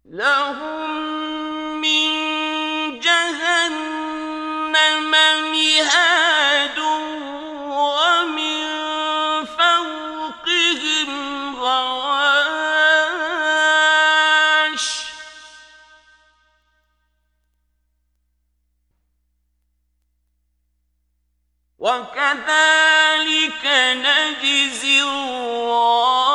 لهم من جهنم مهاد ومن فوقهم غواش وكذلك نجزي الظالمين.